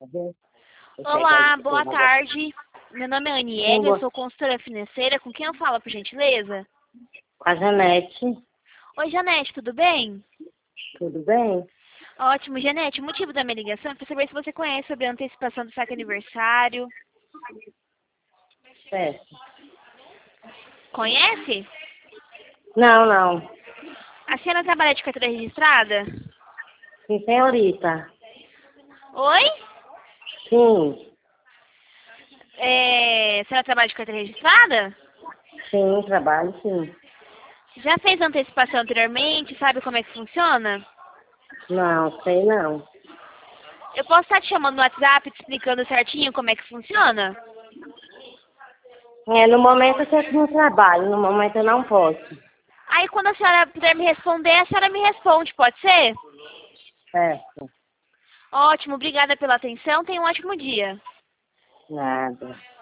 Olá, boa tarde. Meu nome é Aniele, eu sou consultora financeira. Com quem eu falo, por gentileza? Com a Janete. Oi, Janete, tudo bem? Tudo bem? Ótimo, Janete. O motivo da minha ligação é para saber se você conhece sobre a antecipação do saque aniversário. Certo. Conhece? Não. A senhora trabalha de carteira registrada? Sim, senhorita. Oi? Sim. A senhora trabalha de carteira registrada? Sim, trabalho, sim. Já fez antecipação anteriormente? Sabe como é que funciona? Não, sei não. Eu posso estar te chamando no WhatsApp, te explicando certinho como é que funciona? No momento eu estou no trabalho, no momento eu não posso. Aí quando a senhora puder me responder, a senhora me responde, pode ser? Certo. Ótimo, obrigada pela atenção, tenha um ótimo dia. Nada.